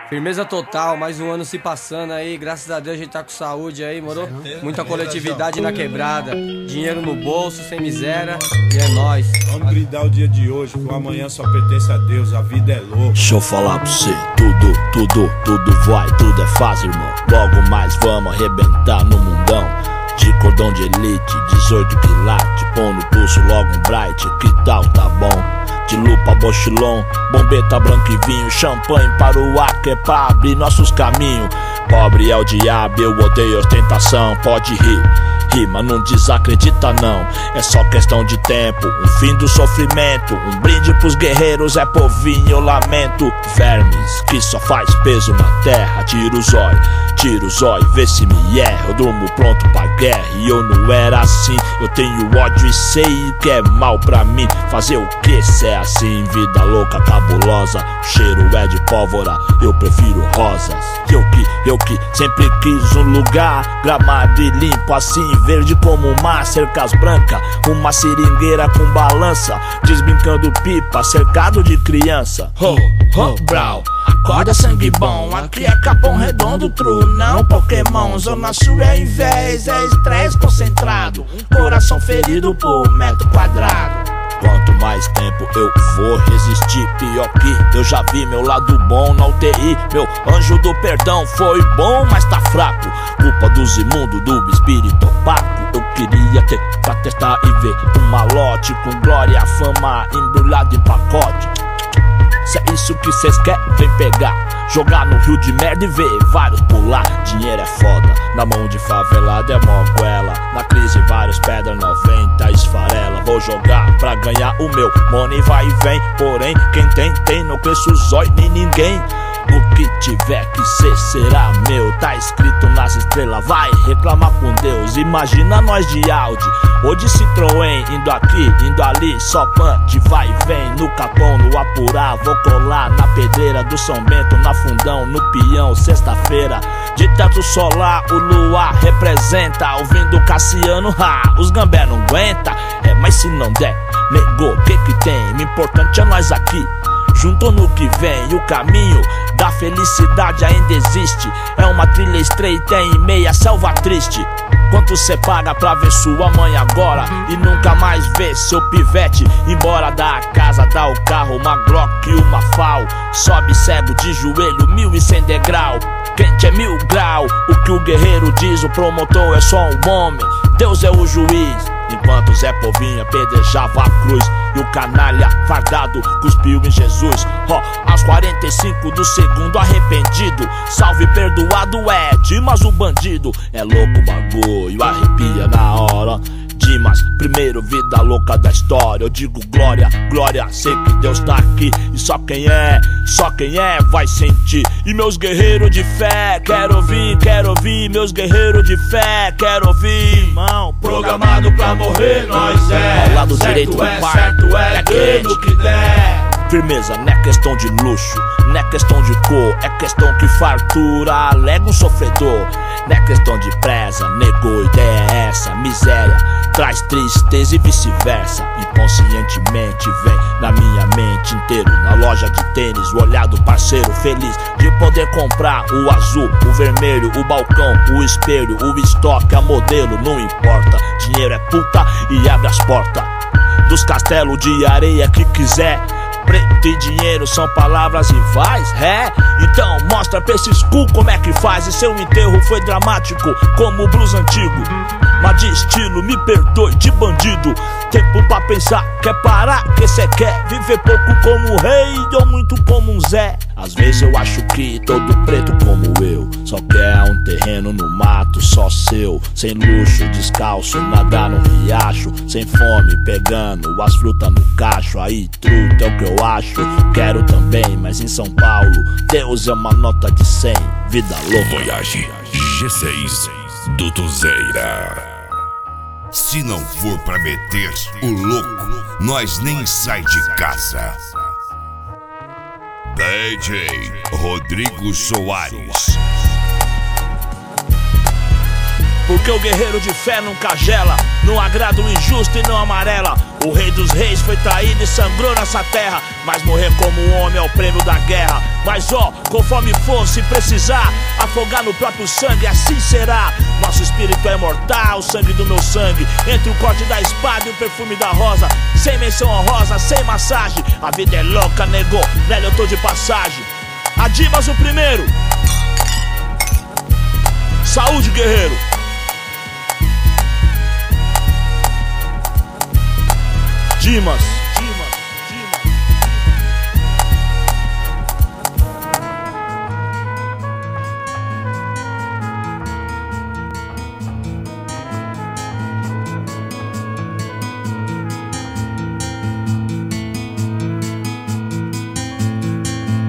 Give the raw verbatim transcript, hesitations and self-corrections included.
Firmeza total, mais um ano se passando aí, graças a Deus a gente tá com saúde aí, moro? Muita coletividade na quebrada, dinheiro no bolso, sem miséria, e é nóis. Vamos brindar o dia de hoje, que o amanhã só pertence a Deus, a vida é louca. Deixa eu falar pra você, tudo, tudo, tudo vai, tudo é fácil, irmão. Logo mais vamos arrebentar no mundão. De cordão de elite, dezoito quilates, põe no pulso logo um bright, que tal, tá bom? De lupa, bochilon, bombeta, branco e vinho, champanhe para o ar, que é pra abrir nossos caminhos. Pobre é o diabo, eu odeio ostentação, pode rir, rir, mas não desacredita não. É só questão de tempo, um fim do sofrimento, um brinde pros guerreiros, é povinho, eu lamento. Vermes, que só faz peso na terra, tira o zóio, tira o zóio, vê se me erra. Eu durmo pronto pra guerra e eu não era assim. Eu tenho ódio e sei que é mal pra mim. Fazer o que se é assim? Vida louca, cabulosa, o cheiro é de pólvora, eu prefiro rosas. Eu que, eu que sempre quis um lugar gramado e limpo assim, verde como o mar, cercas brancas, uma seringueira com balança, desbrincando pipa, cercado de criança. Ho, ho, brau, acorda sangue bom, aqui é Capão Redondo, true, não Pokémon. Zona Sul é invés, é estresse concentrado, coração ferido por metro quadrado. Quanto mais tempo eu vou resistir, pior que eu já vi meu lado bom na U T I. Meu anjo do perdão foi bom, mas tá fraco, culpa dos imundos, do espírito opaco. Eu queria ter pra testar e ver um malote com glória, fama embrulhado em pacote. Se é isso que cês querem, vem pegar, jogar no rio de merda e ver vários pular. Dinheiro é foda, na mão de favelado é mó goela. Na crise vários pedra, noventa esfarela. Vou jogar pra ganhar o meu, money vai e vem. Porém, quem tem, tem, não conheço zóio nem ninguém. O que tiver que ser será meu, tá escrito nas estrelas, vai reclamar com Deus. Imagina nós de Audi ou de Citroën, indo aqui, indo ali, só punch, vai e vem. No Capão, no Apurá, vou colar na pedreira do São Bento, na Fundão, no Peão, sexta-feira. De teto solar, o luar representa, ouvindo Cassiano, ha, os gambé não aguenta. É, mas se não der, negou, o que que tem? O importante é nós aqui, junto no que vem. O caminho da felicidade ainda existe, é uma trilha estreita em meia selva triste. Quanto cê paga pra ver sua mãe agora e nunca mais ver seu pivete embora da casa, dá o carro, uma Glock e uma F A O. Sobe cego de joelho, mil e cem degrau, quente é mil grau. O que o guerreiro diz, o promotor é só um homem, Deus é o juiz. Enquanto Zé Povinho apedrejava a cruz e o canalha fardado cuspiu em Jesus. Ó, oh, aos quarenta e cinco do segundo arrependido, salve perdoado é Dimas o bandido. É louco o bagulho, arrepia na hora. Dimas, primeiro vida louca da história. Eu digo glória, glória, sei que Deus tá aqui. E só quem é, só quem é vai sentir. E meus guerreiros de fé, quero ouvir, quero ouvir. Meus guerreiros de fé, quero ouvir, irmão. Programado pra morrer, nós é. Ao lado direito é, do pai, certo é, é dando o que der. Firmeza, não é questão de luxo, não é questão de cor, é questão que fartura alega um sofredor. Não é questão de presa, negou, ideia é essa. Miséria traz tristeza e vice-versa. Inconscientemente vem na minha mente inteiro. Na loja de tênis, o olhar do parceiro feliz de poder comprar o azul, o vermelho, o balcão, o espelho, o estoque, a modelo, não importa. Dinheiro é puta e abre as portas dos castelos de areia que quiser. Preto e dinheiro são palavras rivais, é? Então mostra pra esses cu como é que faz. E seu enterro foi dramático como o blues antigo, mas de estilo, me perdoe, de bandido. Tempo pra pensar, quer parar, que cê quer viver pouco como um rei ou muito como um Zé. Às vezes eu acho que todo preto como eu só quer um terreno no mato só seu, sem luxo, descalço, nadar no riacho, sem fome, pegando as frutas no cacho. Aí truta é o que eu acho, quero também, mas em São Paulo Deus é uma nota de cem, vida louca. Voyage G seis do Tuzeira. Se não for pra meter o louco, nós nem sai de casa. D J Rodrigo Soares. Porque o guerreiro de fé nunca gela, não agrada o injusto e não amarela. O rei dos reis foi traído e sangrou nessa terra, mas morrer como um homem é o prêmio da guerra. Mas ó, conforme for, se precisar afogar no próprio sangue, assim será. Nosso espírito é imortal, o sangue do meu sangue. Entre o corte da espada e o perfume da rosa, sem menção honrosa, sem massagem. A vida é louca, negou, velho, eu tô de passagem. A Dimas o primeiro. Saúde, guerreiro. Dimas.